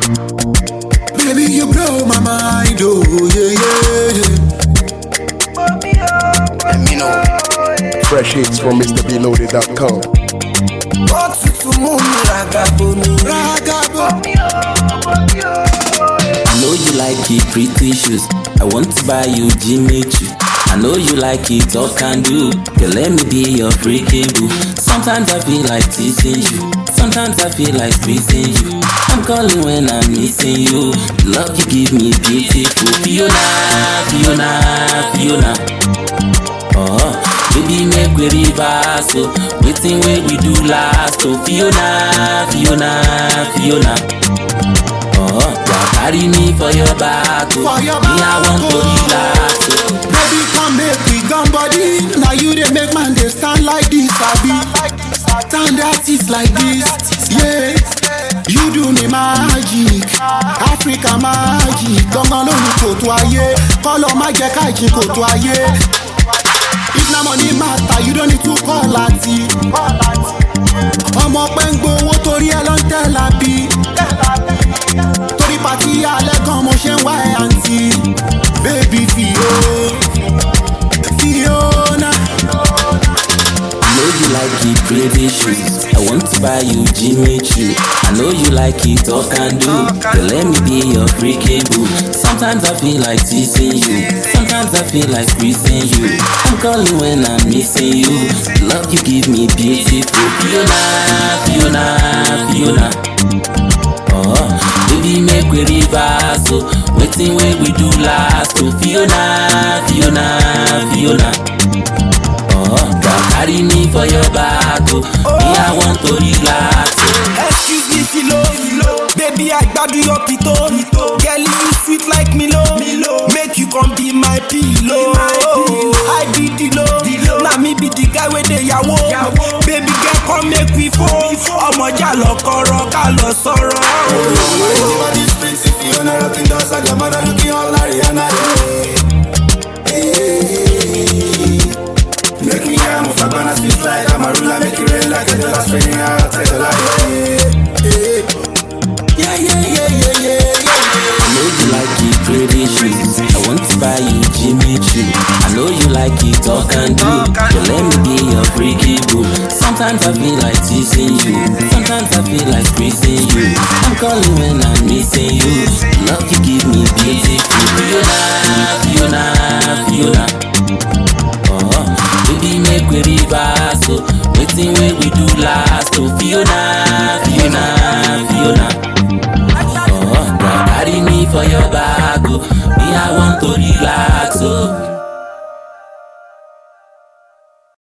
Baby, you blow my mind, oh yeah, yeah. Let me know. Fresh hits from MrBeloaded.com. I know you like it, pretty shoes. I want to buy you Jimmy Choo. I know you like it, all can do. Girl, let me be your freaking boo. Sometimes I feel like teasing you. Sometimes I feel like squeezing you. I'm calling when I'm missing you. The love you give me beautiful. Fiona, Fiona, Fiona. Oh, baby, make we reverse. So, waiting where we do last. So, Fiona, Fiona, Fiona. Oh, carry me for your back. Oh, me, I want to relax. Oh. Baby, come make we gun body. Now you they make man they stand like this, Abi. Stand artists like this, yeah. You do me magic, Africa magic. Gangan ló ní kòtò ayé, kọ́lọ́ má jẹ́ ká ìjì kòtò ayé. If na money matter, you don't need to call láti. Ọmọ pẹ́ ń gbowó torí ẹ ló ń tẹ̀ lábí. Torí pàtí alẹ́ gan mo ṣe ń wá ẹ̀ àǹtí. Baby Fiona. I know you like it, pretty shoes. I want to buy you Jimmy Choo. I know you like it, all can do. Girl, let me be your freaking boo. Sometimes I feel like teasing you. Sometimes I feel like squeezing you. I'm calling when I'm missing you. The love you give me beautiful. Fiona, Fiona, Fiona. Oh, baby, make we reverse. So, waiting where we do last. So, Fiona, Fiona, Fiona. Oh, carry me for your back. Oh, me, I want to relax. Oh. Excuse me, Philo. Baby, I gbadu your pito. Girl, you sweet like Milo. Make you come be my pillow. I be the low. Now me be the guy with the yawo. Baby girl, come make we fall. Ọmọ jà lọ kọ̀rọ̀ ká lọ sọ̀rọ̀. Everybody's pretty Fiona, rocking down Sagamana, looking all Ariana. Make me a move, I'm gonna speak like I'm a ruler, make it rain like a dollar, spinning out, take a lie. Yeah. I know you like it, pretty shoes. I want to buy you Jimmy Choo. I know you like it, all can do. But let me be your freaky boo. Sometimes I feel like teasing you. Sometimes I feel like squeezing you. I'm calling when I'm missing you. The love you give me beautiful. Fiona, Fiona, Fiona. Oh, baby, make we reverse. So, waiting where we do last. So, Fiona, Fiona, Fiona. Oh, carry me for your back. Oh, me, I want to relax. Oh.